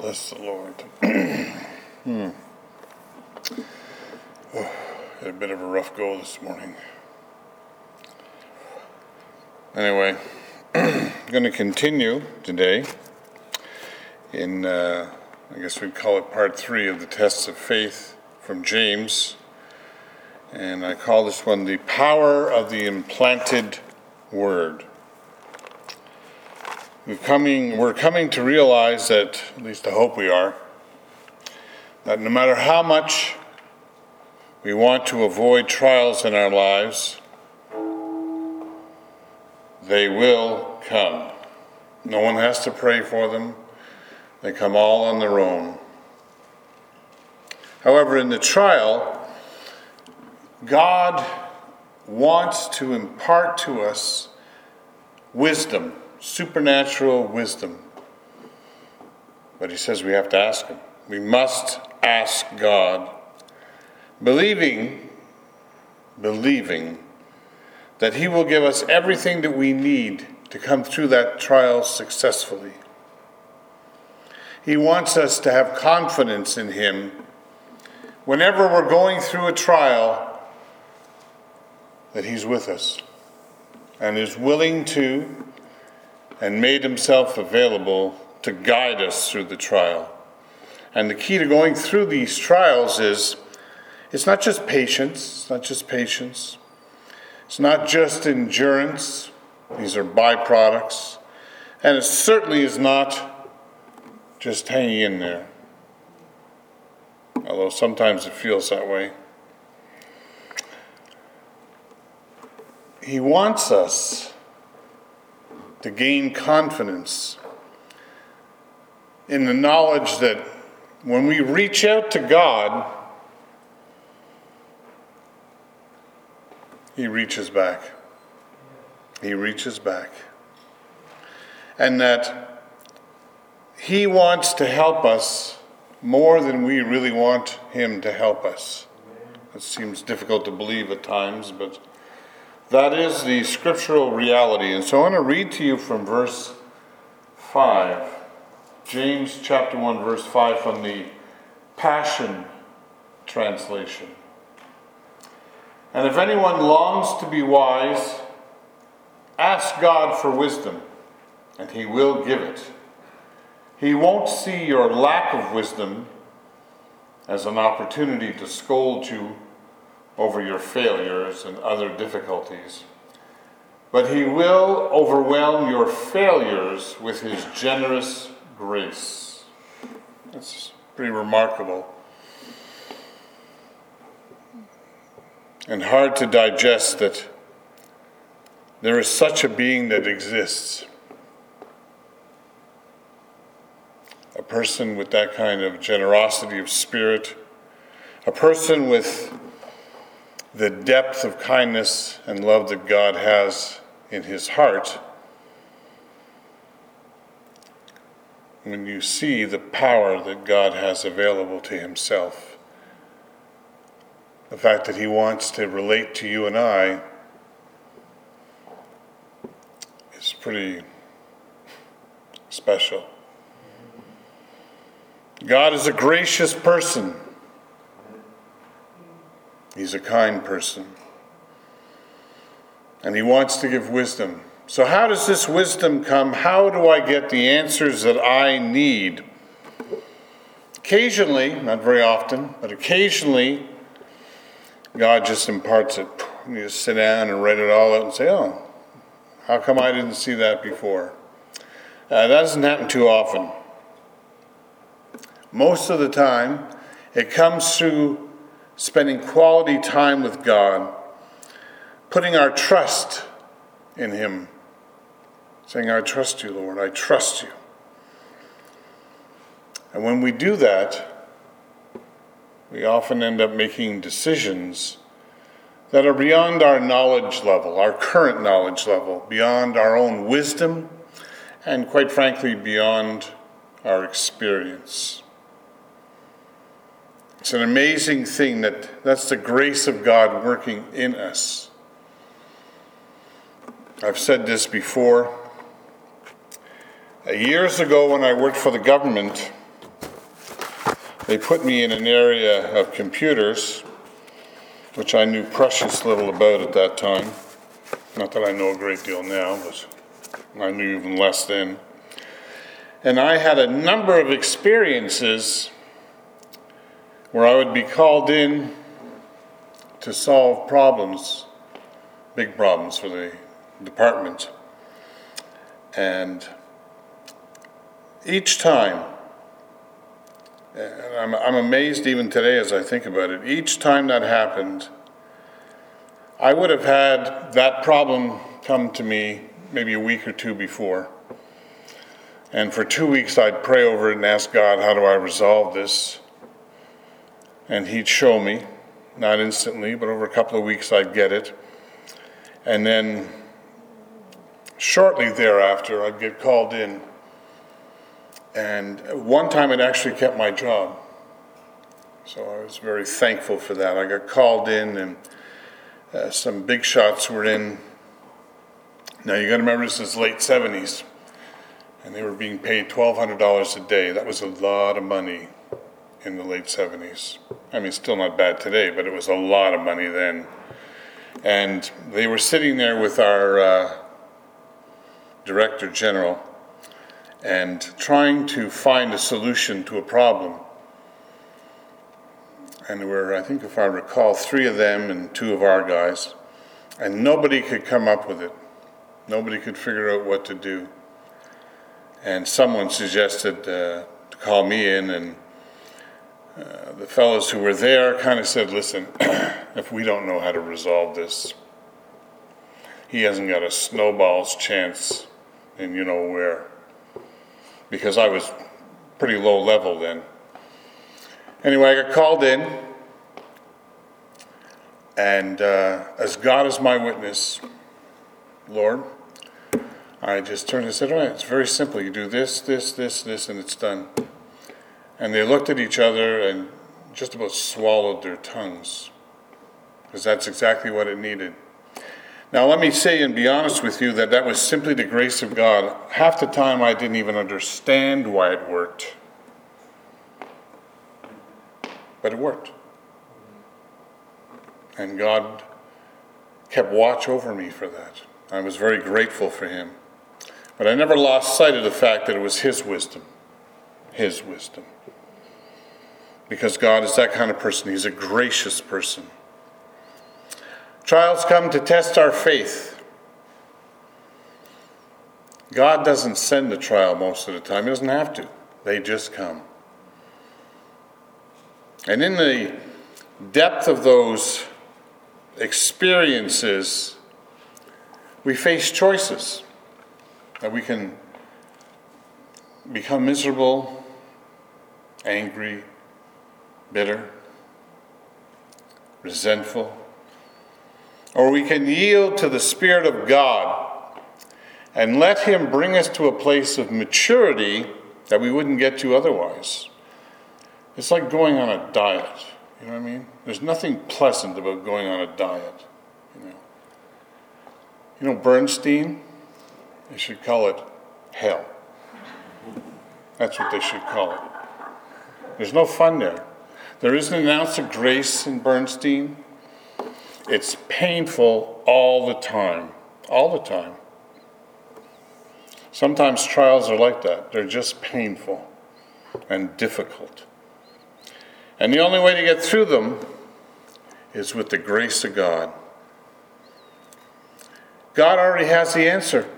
Bless the Lord. Had a bit of a rough go this morning. Anyway, I'm going to continue today in, I guess we'd call it part 3 of the tests of faith from James. And I call this one the power of the implanted word. We're coming to realize that, at least I hope we are, that no matter how much we want to avoid trials in our lives, they will come. No one has to pray for them. They come all on their own. However, in the trial, God wants to impart to us wisdom, supernatural wisdom. But he says we have to ask him. We must ask God, believing that he will give us everything that we need to come through that trial successfully. He wants us to have confidence in him whenever we're going through a trial, that he's with us and is willing to and made himself available to guide us through the trial. And the key to going through these trials is, it's not just patience. It's not just endurance. These are byproducts. And it certainly is not just hanging in there. Although sometimes it feels that way. He wants us to gain confidence in the knowledge that when we reach out to God, he reaches back. He reaches back. And that he wants to help us more than we really want him to help us. It seems difficult to believe at times, but that is the scriptural reality. And so I want to read to you from verse 5. James chapter 1, verse 5 from the Passion Translation. And if anyone longs to be wise, ask God for wisdom, and he will give it. He won't see your lack of wisdom as an opportunity to scold you over your failures and other difficulties, but he will overwhelm your failures with his generous grace. That's pretty remarkable and hard to digest that there is such a being that exists. A person with that kind of generosity of spirit, a person with the depth of kindness and love that God has in his heart. When you see the power that God has available to himself, the fact that he wants to relate to you and I is pretty special. God is a gracious person. He's a kind person. And he wants to give wisdom. So how does this wisdom come? How do I get the answers that I need? Occasionally, not very often, but occasionally, God just imparts it. You just sit down and write it all out and say, oh, how come I didn't see that before? That doesn't happen too often. Most of the time, it comes through spending quality time with God, putting our trust in him, saying, I trust you, Lord, I trust you. And when we do that, we often end up making decisions that are beyond our knowledge level, our current knowledge level, beyond our own wisdom, and quite frankly, beyond our experience. It's an amazing thing that's the grace of God working in us. I've said this before. Years ago when I worked for the government, they put me in an area of computers, which I knew precious little about at that time. Not that I know a great deal now, but I knew even less then. And I had a number of experiences where I would be called in to solve problems, big problems for the department. And each time, and I'm amazed even today as I think about it, each time that happened, I would have had that problem come to me maybe a week or two before. And for 2 weeks I'd pray over it and ask God, how do I resolve this? And he'd show me, not instantly, but over a couple of weeks I'd get it. And then shortly thereafter I'd get called in. And one time it actually kept my job. So I was very thankful for that. I got called in and some big shots were in. Now you got to remember this is late 70s. And they were being paid $1,200 a day. That was a lot of money in the late 70s. I mean, still not bad today, but it was a lot of money then. And they were sitting there with our Director General and trying to find a solution to a problem. And there were, I think if I recall, 3 of them and 2 of our guys. And nobody could come up with it. Nobody could figure out what to do. And someone suggested to call me in, and the fellows who were there kind of said, listen, if we don't know how to resolve this, he hasn't got a snowball's chance in you know where. Because I was pretty low level then. Anyway, I got called in, and as God is my witness, Lord, I just turned and said, all right, it's very simple. You do this, this, this, this, and it's done. And they looked at each other and just about swallowed their tongues, because that's exactly what it needed. Now, let me say and be honest with you that was simply the grace of God. Half the time I didn't even understand why it worked. But it worked. And God kept watch over me for that. I was very grateful for him. But I never lost sight of the fact that it was his wisdom. His wisdom. Because God is that kind of person. He's a gracious person. Trials come to test our faith. God doesn't send the trial most of the time. He doesn't have to. They just come. And in the depth of those experiences, we face choices. That we can become miserable, angry, bitter, resentful. Or we can yield to the Spirit of God and let him bring us to a place of maturity that we wouldn't get to otherwise. It's like going on a diet, you know what I mean? There's nothing pleasant about going on a diet, You know Bernstein? They should call it hell. That's what they should call it. There's no fun there. There isn't an ounce of grace in Bernstein. It's painful all the time. All the time. Sometimes trials are like that. They're just painful and difficult. And the only way to get through them is with the grace of God. God already has the answer.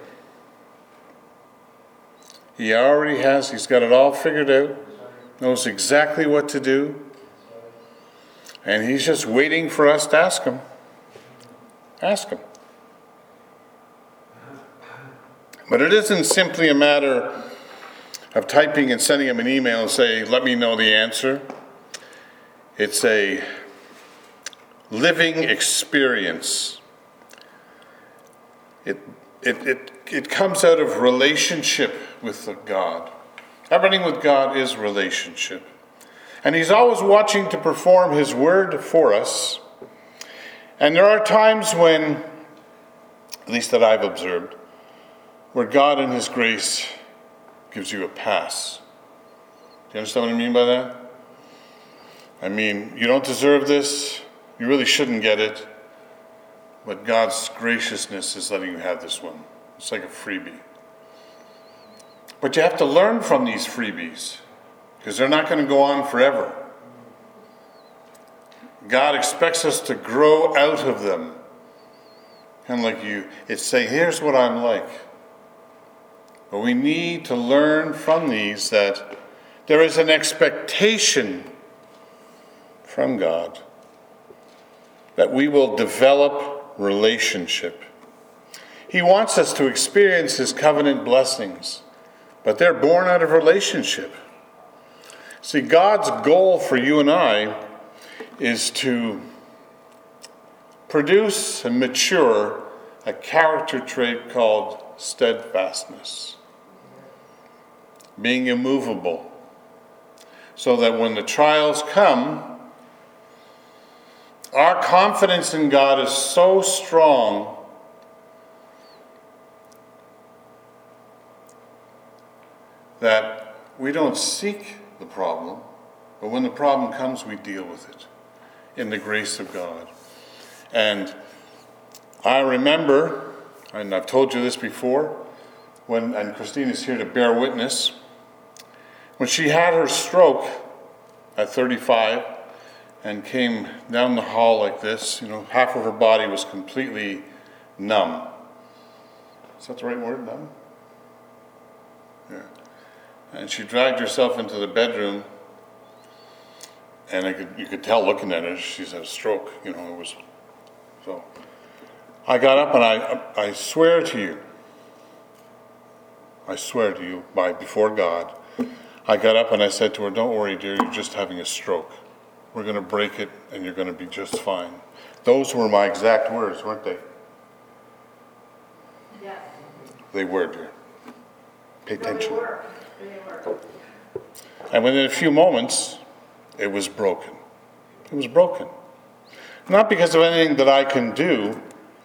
He already has. He's got it all figured out. Knows exactly what to do. And he's just waiting for us to ask him. Ask him. But it isn't simply a matter of typing and sending him an email and say, let me know the answer. It's a living experience. It comes out of relationship with God. Everything with God is relationship. And he's always watching to perform his word for us. And there are times when, at least that I've observed, where God in his grace gives you a pass. Do you understand what I mean by that? I mean, you don't deserve this. You really shouldn't get it. But God's graciousness is letting you have this one. It's like a freebie. But you have to learn from these freebies, because they're not going to go on forever. God expects us to grow out of them. Kind of like it's saying, here's what I'm like. But we need to learn from these that there is an expectation from God that we will develop relationship. He wants us to experience his covenant blessings, but they're born out of relationship. See, God's goal for you and I is to produce and mature a character trait called steadfastness. Being immovable. So that when the trials come, our confidence in God is so strong that we don't seek the problem, but when the problem comes, we deal with it in the grace of God. And I remember, and I've told you this before, and Christine is here to bear witness, when she had her stroke at 35 and came down the hall like this, half of her body was completely numb. Is that the right word, numb? Yeah. And she dragged herself into the bedroom, and you could tell looking at her, she's had a stroke, it was. So I got up and I swear to you before God, I got up and I said to her, don't worry, dear, you're just having a stroke. We're going to break it and you're going to be just fine. Those were my exact words, weren't they? Yeah. They were, dear. Pay attention. They were. And within a few moments, it was broken. It was broken. Not because of anything that I can do,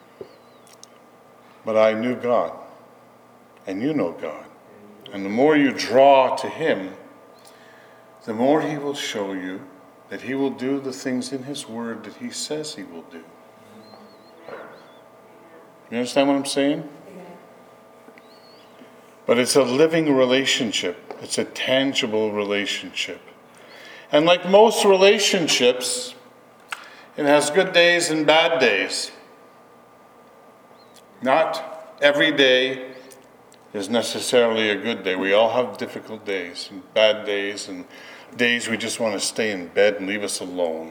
but I knew God. And you know God. And the more you draw to him, the more he will show you that he will do the things in his word that he says he will do. You understand what I'm saying? But it's a living relationship. It's a tangible relationship. And like most relationships, it has good days and bad days. Not every day is necessarily a good day. We all have difficult days and bad days and days we just want to stay in bed and leave us alone.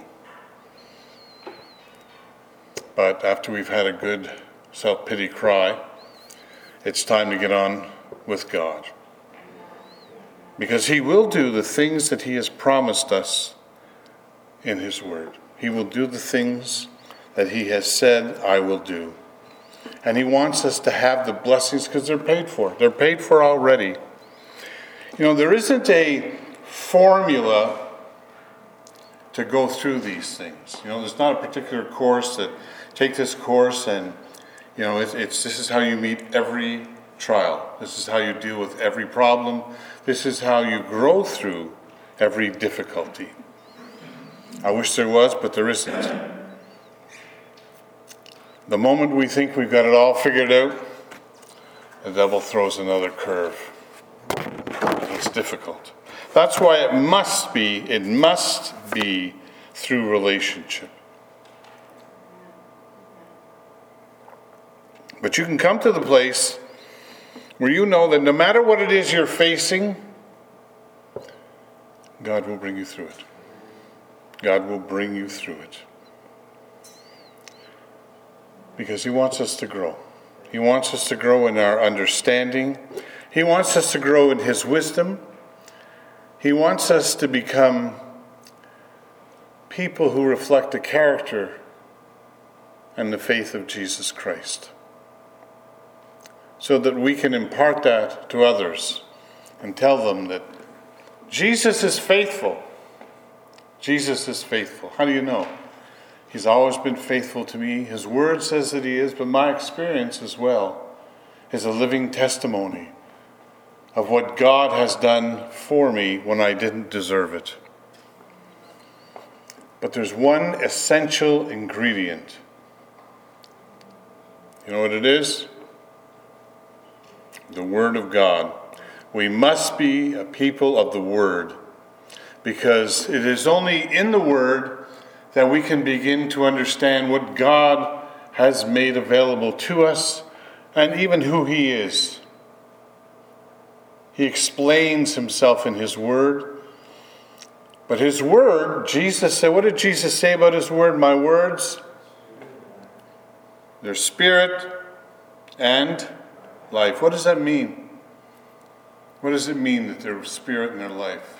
But after we've had a good self-pity cry, it's time to get on with God. Because he will do the things that he has promised us in his word. He will do the things that he has said, I will do. And he wants us to have the blessings because they're paid for. They're paid for already. There isn't a formula to go through these things. There's not a particular course that take this course and, this is how you meet every trial. This is how you deal with every problem. This is how you grow through every difficulty. I wish there was, but there isn't. The moment we think we've got it all figured out, the devil throws another curve. It's difficult. That's why it must be through relationship. But you can come to the place where you know that no matter what it is you're facing, God will bring you through it. God will bring you through it. Because he wants us to grow. He wants us to grow in our understanding. He wants us to grow in his wisdom. He wants us to become people who reflect the character and the faith of Jesus Christ, so that we can impart that to others and tell them that Jesus is faithful. Jesus is faithful. How do you know? He's always been faithful to me. His word says that he is, but my experience as well is a living testimony of what God has done for me when I didn't deserve it. But there's one essential ingredient. You know what it is? The Word of God. We must be a people of the Word, because it is only in the Word that we can begin to understand what God has made available to us and even who He is. He explains Himself in His Word. But His Word, Jesus said, what did Jesus say about His Word? My words, they're spirit and life. What does that mean? What does it mean that they're spirit and they're life?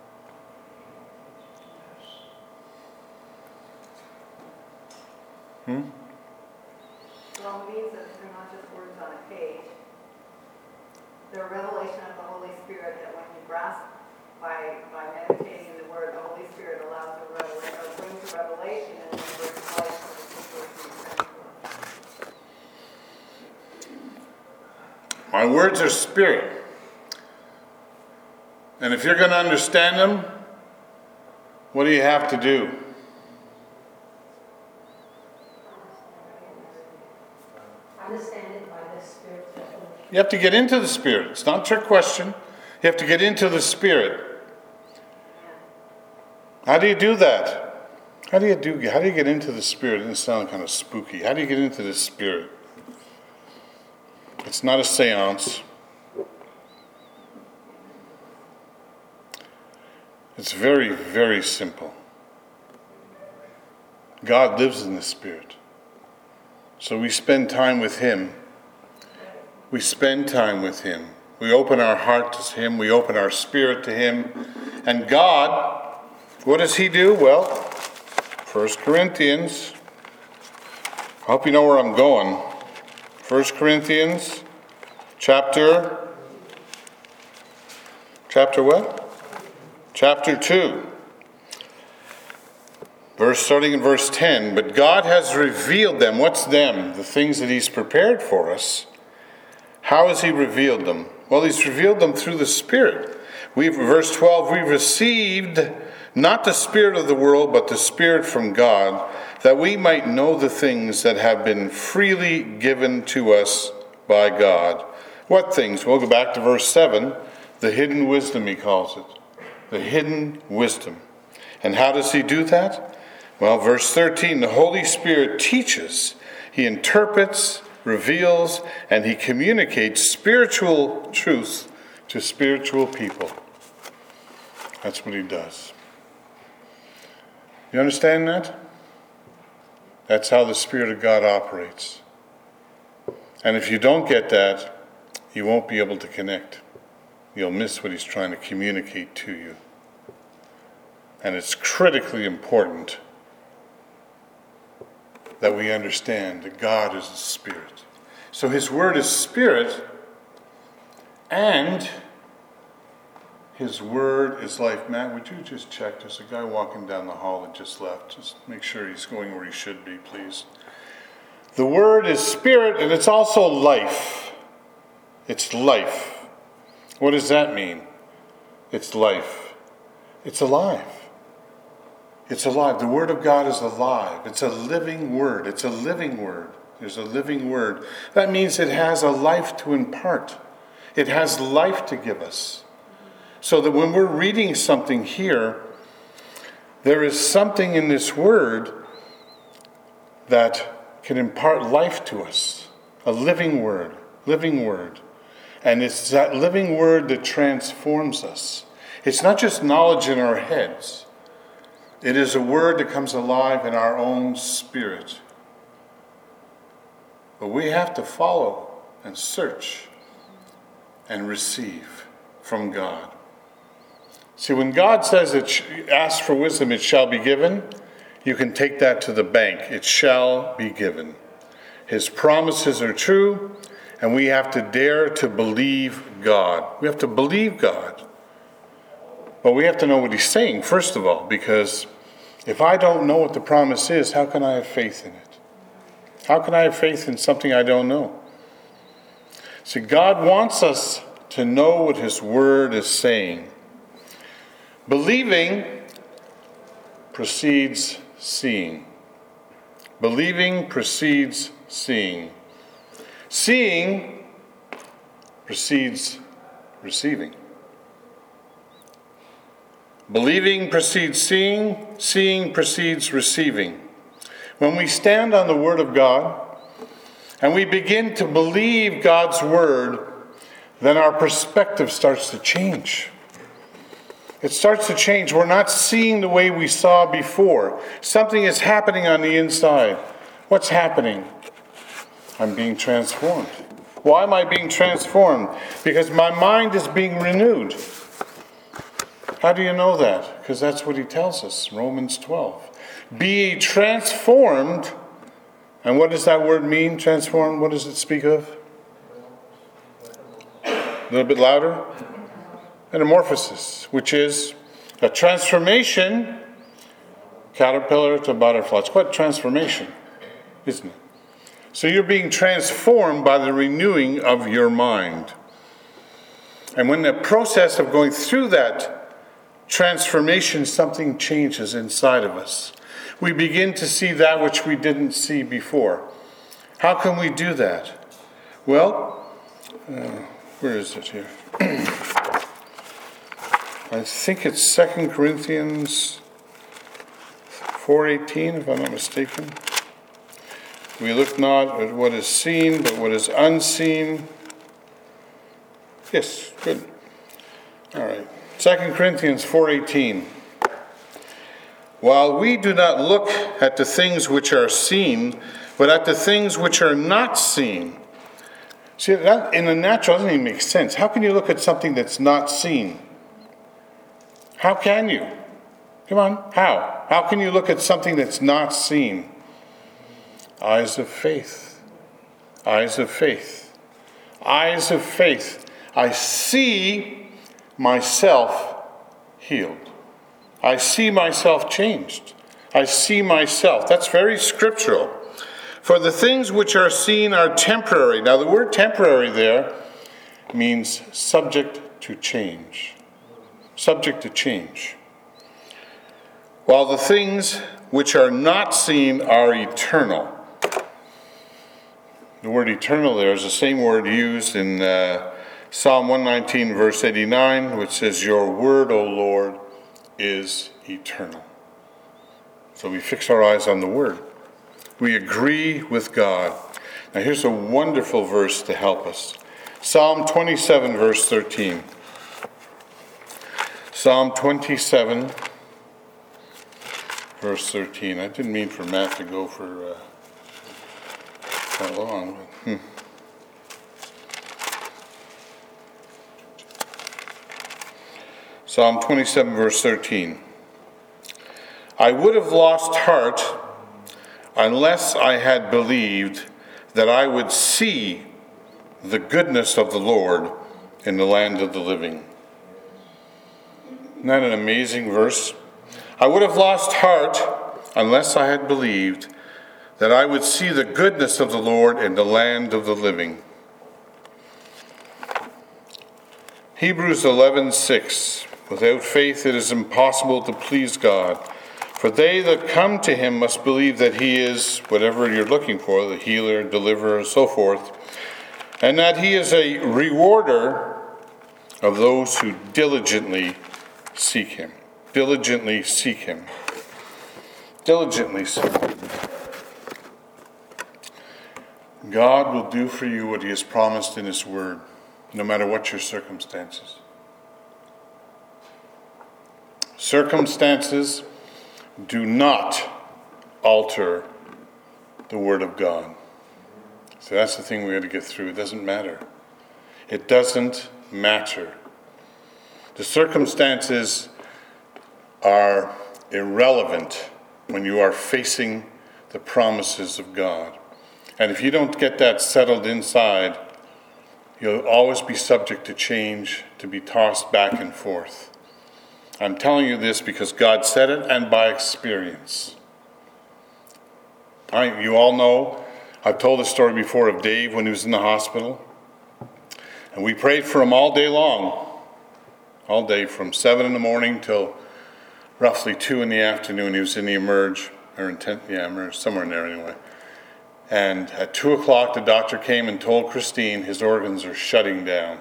Well, it means that they're not just words on a page. They're a revelation of the Holy Spirit that when you grasp by meditating in the Word, the Holy Spirit allows a revelation, or brings a revelation, and then brings life to the situation you're praying for. My words are spirit. And if you're going to understand them, what do you have to do? Understand it by the Spirit. You have to get into the Spirit. It's not a trick question. You have to get into the Spirit. How do you do that? How do you get into the Spirit? It doesn't sound kind of spooky. How do you get into the Spirit? It's not a seance. It's very, very simple. God lives in the Spirit. So we spend time with Him. We spend time with Him. We open our heart to Him. We open our spirit to Him. And God, what does He do? Well, 1 Corinthians. I hope you know where I'm going. 1 Corinthians chapter what? Chapter 2. Starting in verse 10. But God has revealed them. What's them? The things that He's prepared for us. How has He revealed them? Well, He's revealed them through the Spirit. Verse 12, we've received not the spirit of the world, but the Spirit from God, that we might know the things that have been freely given to us by God. What things? We'll go back to verse 7. The hidden wisdom, He calls it. The hidden wisdom. And how does He do that? Well, verse 13, the Holy Spirit teaches, He interprets, reveals, and He communicates spiritual truth to spiritual people. That's what He does. You understand that? That's how the Spirit of God operates. And if you don't get that, you won't be able to connect. You'll miss what He's trying to communicate to you. And it's critically important that we understand that God is a Spirit. So His Word is Spirit, and His Word is life. Matt, would you just check? There's a guy walking down the hall that just left. Just make sure he's going where he should be, please. The Word is Spirit, and it's also life. It's life. What does that mean? It's life. It's alive. It's alive. The Word of God is alive. It's a living Word. It's a living Word. There's a living Word. That means it has a life to impart. It has life to give us. So that when we're reading something here, there is something in this Word that can impart life to us. A living Word. Living Word. And it's that living Word that transforms us. It's not just knowledge in our heads. It is a Word that comes alive in our own spirit. But we have to follow and search and receive from God. See, when God says, ask for wisdom, it shall be given, you can take that to the bank. It shall be given. His promises are true, and we have to dare to believe God. We have to believe God. But we have to know what He's saying, first of all, because if I don't know what the promise is, how can I have faith in it? How can I have faith in something I don't know? See, God wants us to know what His Word is saying. Believing precedes seeing. Believing precedes seeing. Seeing precedes receiving. Believing precedes seeing. Seeing precedes receiving. When we stand on the Word of God and we begin to believe God's Word, then our perspective starts to change. It starts to change. We're not seeing the way we saw before. Something is happening on the inside. What's happening? I'm being transformed. Why am I being transformed? Because my mind is being renewed. How do you know that? Because that's what he tells us, Romans 12. Be ye transformed. And what does that word mean, transformed? What does it speak of? A little bit louder. Metamorphosis, which is a transformation, caterpillar to butterfly. It's quite a transformation, isn't it? So you're being transformed by the renewing of your mind. And when the process of going through that transformation, something changes inside of us. We begin to see that which we didn't see before. How can we do that? Well, where is it here? I think it's 2 Corinthians 4:18, if I'm not mistaken. We look not at what is seen, but what is unseen. Yes, good. All right. 2 Corinthians 4:18. While we do not look at the things which are seen, but at the things which are not seen. See, that in the natural doesn't even make sense. How can you look at something that's not seen? How can you? Come on, how? How can you look at something that's not seen? Eyes of faith. Eyes of faith. Eyes of faith. I see myself healed. I see myself changed. I see myself. That's very scriptural. For the things which are seen are temporary. Now the word temporary there means subject to change. Subject to change. While the things which are not seen are eternal. The word eternal there is the same word used in Psalm 119 verse 89, which says, your word, O Lord, is eternal. So we fix our eyes on the word. We agree with God. Now here's a wonderful verse to help us. Psalm 27 verse 13. Psalm 27 verse 13. I didn't mean for Matt to go for that long. Psalm 27 verse 13. I would have lost heart unless I had believed that I would see the goodness of the Lord in the land of the living. Isn't that an amazing verse? I would have lost heart unless I had believed that I would see the goodness of the Lord in the land of the living. Hebrews 11:6. Without faith it is impossible to please God. For they that come to him must believe that he is, whatever you're looking for, the healer, deliverer, and so forth, and that he is a rewarder of those who diligently seek him. Diligently seek him. Diligently seek him. God will do for you what he has promised in his word, no matter what your circumstances. Circumstances do not alter the word of God. So that's the thing we got to get through. It doesn't matter. It doesn't matter. The circumstances are irrelevant when you are facing the promises of God. And if you don't get that settled inside, you'll always be subject to change, to be tossed back and forth. I'm telling you this because God said it and by experience. You all know, I've told the story before of Dave when he was in the hospital. And we prayed for him all day long. All day from 7 in the morning till roughly 2 in the afternoon. He was in the emerge. or in 10, yeah, or somewhere in there anyway. And at 2 o'clock, the doctor came and told Christine his organs are shutting down.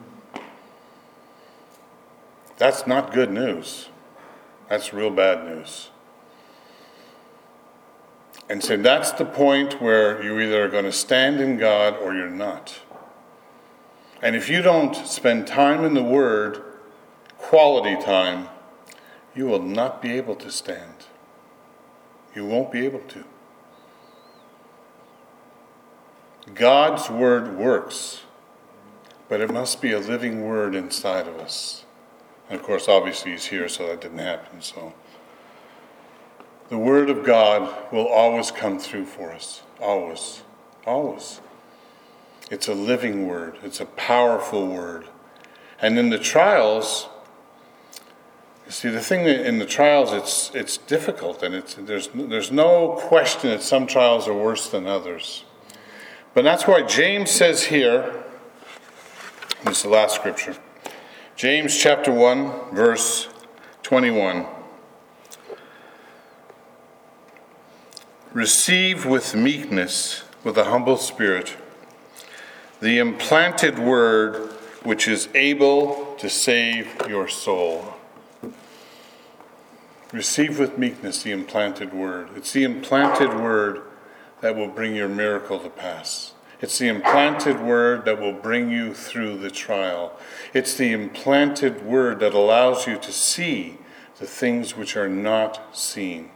That's not good news. That's real bad news. And so that's the point where you either are going to stand in God or you're not. And if you don't spend time in the Word, quality time, you will not be able to stand. You won't be able to. God's Word works, but it must be a living Word inside of us. And of course, obviously He's here, so that didn't happen. So the Word of God will always come through for us. Always. Always. It's a living Word. It's a powerful Word. And in the trials, you see, the thing in the trials, it's difficult, and there's no question that some trials are worse than others. But that's why James says here, this is the last scripture, James chapter 1, verse 21. Receive with meekness, with a humble spirit, the implanted word which is able to save your soul. Receive with meekness the implanted word. It's the implanted word that will bring your miracle to pass. It's the implanted word that will bring you through the trial. It's the implanted word that allows you to see the things which are not seen.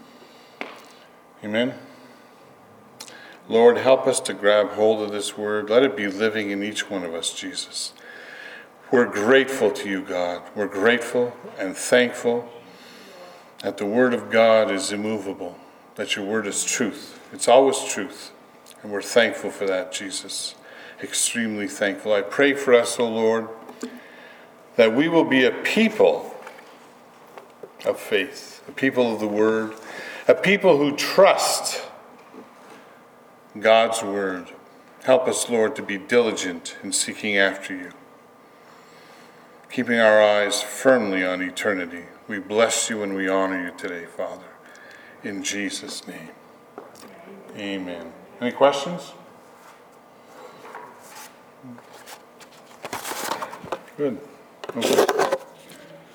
Amen? Lord, help us to grab hold of this word. Let it be living in each one of us, Jesus. We're grateful to you, God. We're grateful and thankful that the word of God is immovable, that your word is truth. It's always truth. And we're thankful for that, Jesus. Extremely thankful. I pray for us, O Lord, that we will be a people of faith, a people of the word, a people who trust God's word. Help us, Lord, to be diligent in seeking after you, keeping our eyes firmly on eternity. We bless you and we honor you today, Father. In Jesus' name. Amen. Any questions? Good. Okay.